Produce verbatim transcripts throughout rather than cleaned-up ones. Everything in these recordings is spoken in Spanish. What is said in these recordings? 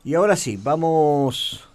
Y ahora sí, vamos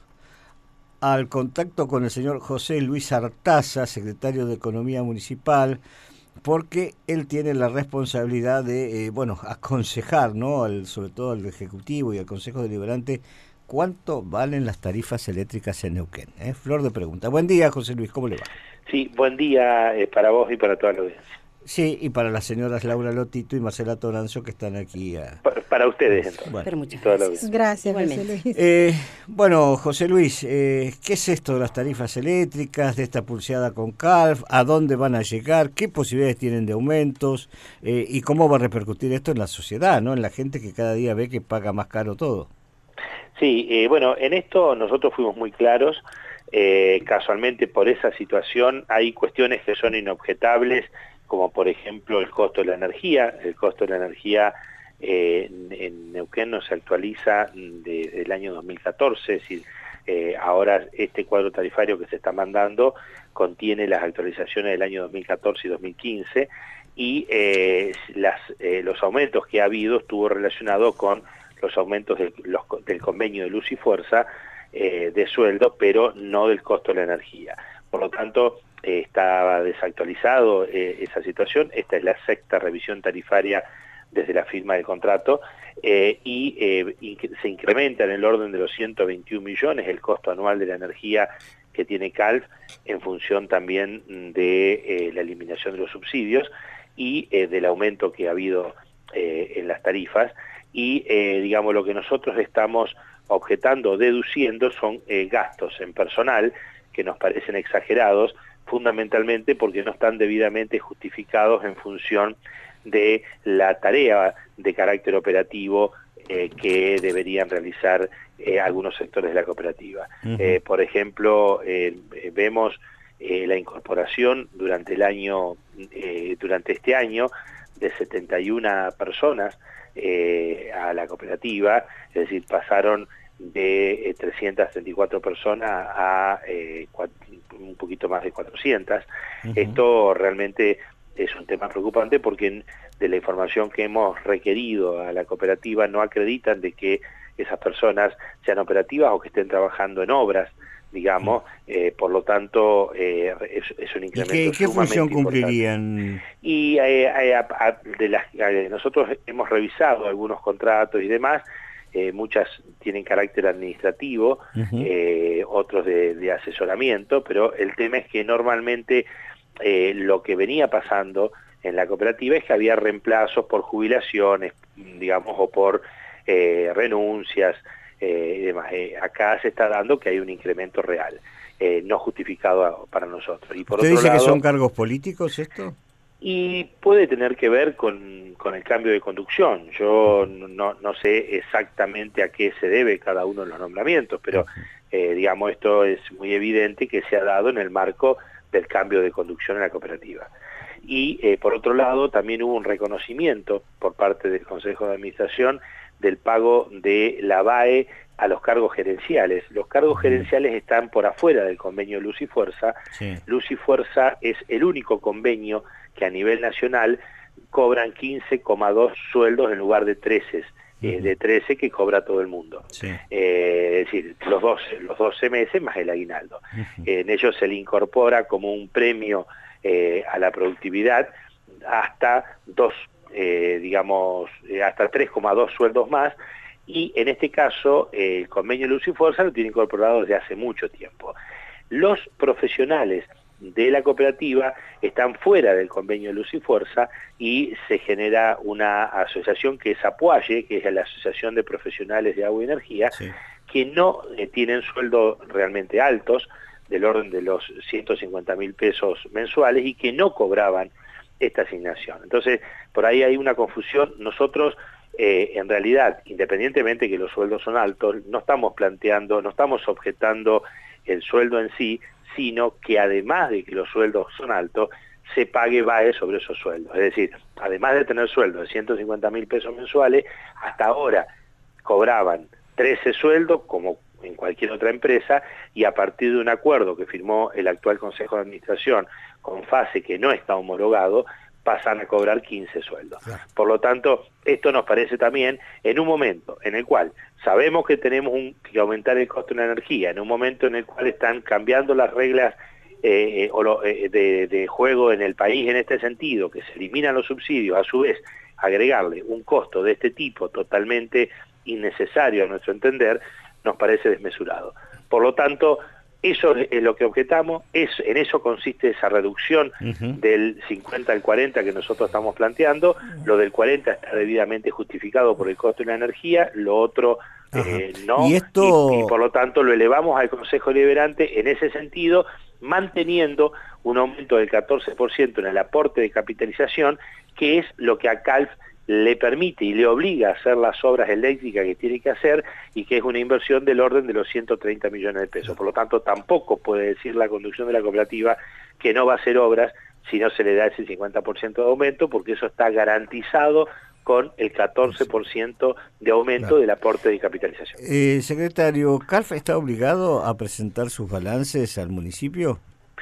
al contacto con el señor José Luis Artaza, secretario de Economía Municipal, porque él tiene la responsabilidad de, eh, bueno, aconsejar, ¿no? Al, sobre todo al Ejecutivo y al Consejo Deliberante, cuánto valen las tarifas eléctricas en Neuquén. ¿eh? Flor de pregunta. Buen día, José Luis, ¿cómo le va? Sí, buen día eh, para vos y para toda la audiencia. Sí, y para las señoras Laura Lotito y Marcela Toranzo que están aquí. A... Para, para ustedes entonces, Bueno, Pero y muchas toda la gracias. audiencia. Gracias, José Igualmente. Luis. eh, bueno, José Luis, eh, ¿qué es esto de las tarifas eléctricas, de esta pulseada con Calf? ¿A dónde van a llegar? ¿Qué posibilidades tienen de aumentos? Eh, ¿Y cómo va a repercutir esto en la sociedad, ¿no? En la gente que cada día ve que paga más caro todo. Sí, eh, bueno, en esto nosotros fuimos muy claros. Eh, casualmente por esa situación hay cuestiones que son inobjetables, como por ejemplo el costo de la energía. El costo de la energía eh, en, en Neuquén no se actualiza desde el año dos mil catorce, es decir, eh, ahora este cuadro tarifario que se está mandando contiene las actualizaciones del año dos mil catorce y dos mil quince, y eh, las, eh, los aumentos que ha habido estuvo relacionado con los aumentos del, los, del convenio de luz y fuerza eh, de sueldo, pero no del costo de la energía. Por lo tanto, eh, estaba desactualizado eh, esa situación. Esta es la sexta revisión tarifaria desde la firma del contrato, eh, y, eh, y se incrementa en el orden de los ciento veintiún millones el costo anual de la energía que tiene Calf, en función también de eh, la eliminación de los subsidios y eh, del aumento que ha habido eh, en las tarifas. Y eh, digamos, lo que nosotros estamos objetando, deduciendo, son eh, gastos en personal que nos parecen exagerados, fundamentalmente porque no están debidamente justificados en función de la tarea de carácter operativo eh, que deberían realizar eh, algunos sectores de la cooperativa. Uh-huh. Eh, por ejemplo, eh, vemos eh, la incorporación durante el año, eh, durante este año, de setenta y una personas eh, a la cooperativa, es decir, pasaron de eh, trescientas treinta y cuatro personas a eh, un poquito más de cuatrocientas. Uh-huh. Esto realmente es un tema preocupante porque de la información que hemos requerido a la cooperativa no acreditan de que esas personas sean operativas o que estén trabajando en obras, digamos, eh, por lo tanto eh, es, es un incremento. ¿Y qué, qué función cumplirían? Importante. Y eh, eh, a, a, de las, eh, nosotros hemos revisado algunos contratos y demás, eh, muchas tienen carácter administrativo, uh-huh. eh, otros de, de asesoramiento, pero el tema es que normalmente eh, lo que venía pasando en la cooperativa es que había reemplazos por jubilaciones, digamos, o por eh, renuncias, Eh, y demás. Eh, acá se está dando que hay un incremento real, eh, no justificado para nosotros. Y por ¿Usted otro dice lado, que son cargos políticos esto? Y puede tener que ver con, con el cambio de conducción. Yo no, no sé exactamente a qué se debe cada uno de los nombramientos, pero eh, digamos, esto es muy evidente que se ha dado en el marco del cambio de conducción en la cooperativa. Y eh, por otro lado, también hubo un reconocimiento por parte del Consejo de Administración del pago de la B A E a los cargos gerenciales. Los cargos uh-huh. gerenciales están por afuera del convenio Luz y Fuerza. Sí. Luz y Fuerza es el único convenio que a nivel nacional cobran quince coma dos sueldos en lugar de trece, uh-huh. eh, de trece que cobra todo el mundo. Sí. Eh, es decir, los doce, los doce meses más el aguinaldo. Uh-huh. Eh, en ellos se le incorpora como un premio eh, a la productividad hasta dos Eh, digamos, eh, hasta tres coma dos sueldos más, y en este caso eh, el convenio Luz y Fuerza lo tiene incorporado desde hace mucho tiempo. Los profesionales de la cooperativa están fuera del convenio Luz y Fuerza y se genera una asociación que es APUAYE, que es la Asociación de Profesionales de Agua y Energía, sí. que no eh, tienen sueldos realmente altos, del orden de los ciento cincuenta mil pesos mensuales, y que no cobraban esta asignación. Entonces, por ahí hay una confusión. Nosotros, eh, en realidad, independientemente que los sueldos son altos, no estamos planteando, no estamos objetando el sueldo en sí, sino que además de que los sueldos son altos, se pague B A E sobre esos sueldos. Es decir, además de tener sueldos de ciento cincuenta mil pesos mensuales, hasta ahora cobraban trece sueldos, como en cualquier otra empresa, y a partir de un acuerdo que firmó el actual Consejo de Administración con FASE, que no está homologado, pasan a cobrar quince sueldos. Claro. Por lo tanto, esto nos parece también en un momento en el cual sabemos que tenemos un, que aumentar el costo de la energía, en un momento en el cual están cambiando las reglas eh, o lo, eh, de, de juego en el país en este sentido, que se eliminan los subsidios, a su vez agregarle un costo de este tipo totalmente innecesario a nuestro entender, nos parece desmesurado. Por lo tanto, eso es lo que objetamos, es, en eso consiste esa reducción uh-huh. del cincuenta al cuarenta que nosotros estamos planteando. Lo del cuarenta está debidamente justificado por el costo de la energía, lo otro eh, no, ¿Y, esto... y, y por lo tanto lo elevamos al Consejo Deliberante en ese sentido, manteniendo un aumento del catorce por ciento en el aporte de capitalización, que es lo que a CALF le permite y le obliga a hacer las obras eléctricas que tiene que hacer, y que es una inversión del orden de los ciento treinta millones de pesos. Por lo tanto, tampoco puede decir la conducción de la cooperativa que no va a hacer obras si no se le da ese cincuenta por ciento de aumento, porque eso está garantizado con el catorce por ciento de aumento claro. del aporte de capitalización. Eh, secretario, ¿CALF está obligado a presentar sus balances al municipio?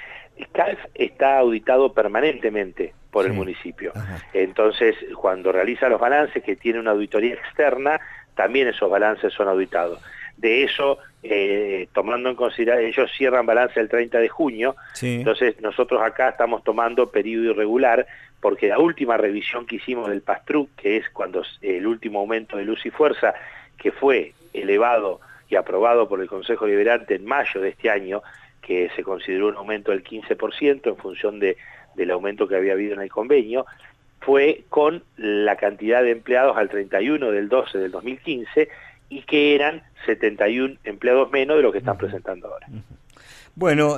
CALF está auditado permanentemente por sí. el municipio. Ajá. Entonces, cuando realiza los balances, que tiene una auditoría externa, también esos balances son auditados. De eso, eh, tomando en consideración, ellos cierran balance el treinta de junio, sí. entonces nosotros acá estamos tomando periodo irregular, porque la última revisión que hicimos del PASTRUC, que es cuando el último aumento de luz y fuerza, que fue elevado y aprobado por el Consejo Deliberante en mayo de este año, que se consideró un aumento del quince por ciento en función de, del aumento que había habido en el convenio, fue con la cantidad de empleados al treinta y uno del doce del dos mil quince, y que eran setenta y uno empleados menos de lo que están uh-huh. presentando ahora. Uh-huh. Bueno,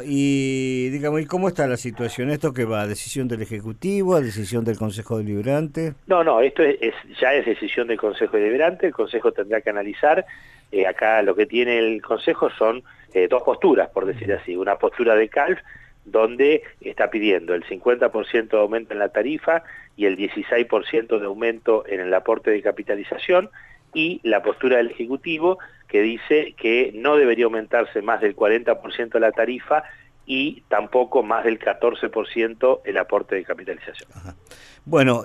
y digamos, ¿y cómo está la situación? ¿Esto que va a decisión del Ejecutivo, a decisión del Consejo Deliberante? No, no, esto es, es ya es decisión del Consejo Deliberante. El Consejo tendrá que analizar. Eh, acá lo que tiene el Consejo son eh, dos posturas, por decir así. Una postura de CALF, donde está pidiendo el cincuenta por ciento de aumento en la tarifa y el dieciséis por ciento de aumento en el aporte de capitalización, y la postura del Ejecutivo, que dice que no debería aumentarse más del cuarenta por ciento la tarifa y tampoco más del catorce por ciento el aporte de capitalización. Ajá. Bueno,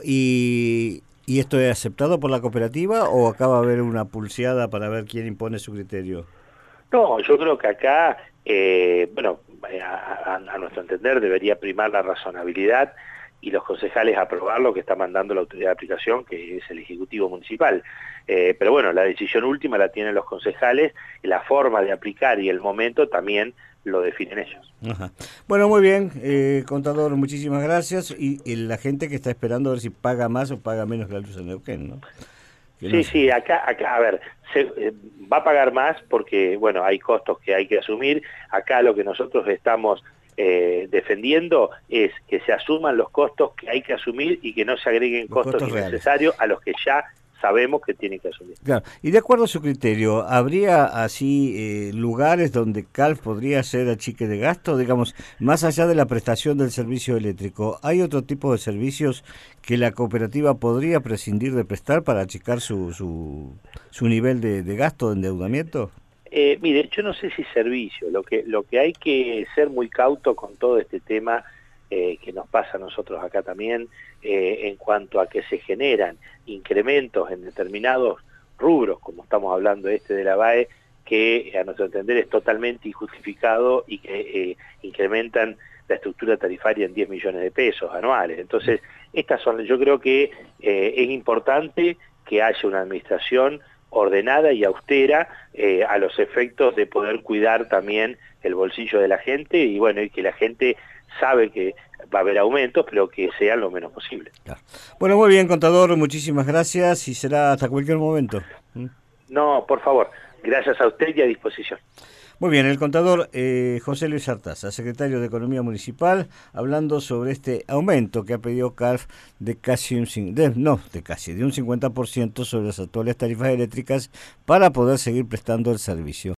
y, ¿y esto es aceptado por la cooperativa o acaba de haber una pulseada para ver quién impone su criterio? No, yo creo que acá, eh, bueno, a, a, a nuestro entender debería primar la razonabilidad y los concejales aprobar lo que está mandando la autoridad de aplicación, que es el Ejecutivo Municipal. Eh, pero bueno, la decisión última la tienen los concejales, y la forma de aplicar y el momento también lo definen ellos. Ajá. Bueno, muy bien, eh, contador, muchísimas gracias. Y, y la gente que está esperando a ver si paga más o paga menos la luz en Neuquén, ¿no? Que sí, no sí, acá, acá, a ver, se, eh, va a pagar más porque, bueno, hay costos que hay que asumir. Acá lo que nosotros estamos Eh, defendiendo es que se asuman los costos que hay que asumir y que no se agreguen los costos, costos innecesarios a los que ya sabemos que tienen que asumir. Claro. Y de acuerdo a su criterio, ¿habría así eh, lugares donde CALF podría hacer achique de gasto? Digamos, más allá de la prestación del servicio eléctrico, ¿hay otro tipo de servicios que la cooperativa podría prescindir de prestar para achicar su, su, su nivel de, de gasto, de endeudamiento? Eh, mire, yo no sé si servicio, lo que, lo que hay que ser muy cauto con todo este tema eh, que nos pasa a nosotros acá también, eh, en cuanto a que se generan incrementos en determinados rubros, como estamos hablando este de la B A E, que a nuestro entender es totalmente injustificado y que eh, incrementan la estructura tarifaria en diez millones de pesos anuales. Entonces, estas son, yo creo que eh, es importante que haya una administración ordenada y austera eh, a los efectos de poder cuidar también el bolsillo de la gente, y bueno, y que la gente sabe que va a haber aumentos, pero que sean lo menos posible. Claro. Bueno, muy bien, contador, muchísimas gracias y será hasta cualquier momento. ¿Mm? No, por favor, gracias a usted y a disposición. Muy bien, el contador eh, José Luis Artaza, secretario de Economía Municipal, hablando sobre este aumento que ha pedido CALF de casi un de, no, de casi de un cincuenta por ciento sobre las actuales tarifas eléctricas para poder seguir prestando el servicio.